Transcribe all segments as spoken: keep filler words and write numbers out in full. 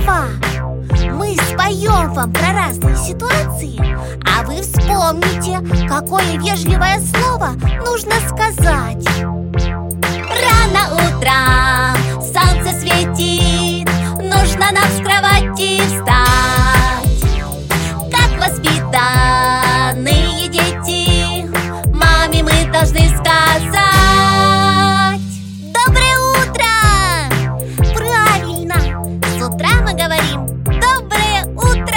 слова. Мы споем вам про разные ситуации, а вы вспомните, какое вежливое слово нужно сказать. Рано утром солнце светит, нужно нам с кровати встать. Как воспитанные дети, маме мы должны сказать: доброе утро! Правильно! С утра мы говорим доброе утро.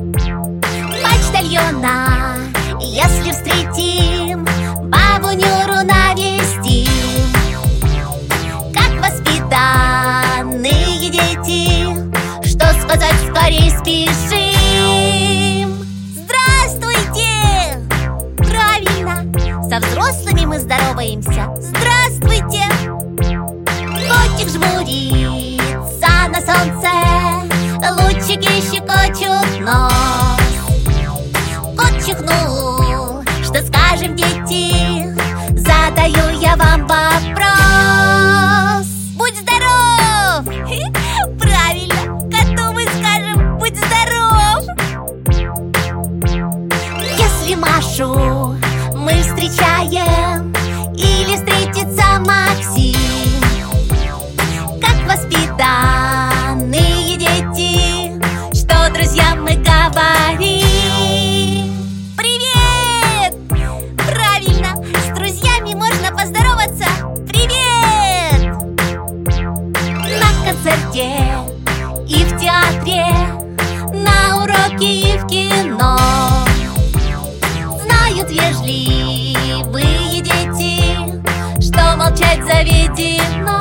Почтальона, если встретим, бабу Нюру навестим. Как воспитанные дети, что сказать скорей спешим. Здравствуйте! Правильно! Со взрослыми мы здороваемся. Здравствуйте! Котик жмурится на солнце, лучики щекочут нос. Кот чихнул, что скажем, дети? Задаю я вам вопрос. Будь здоров! Правильно! Коту мы скажем: будь здоров! Если Машу мы встречаем или встретится Максим, как воспитанные дети, что друзьям мы говорим: привет! Правильно! С друзьями можно поздороваться. Привет! На концерте и в театре, на уроке и в кино знают вежливые дети, что молчать заведено.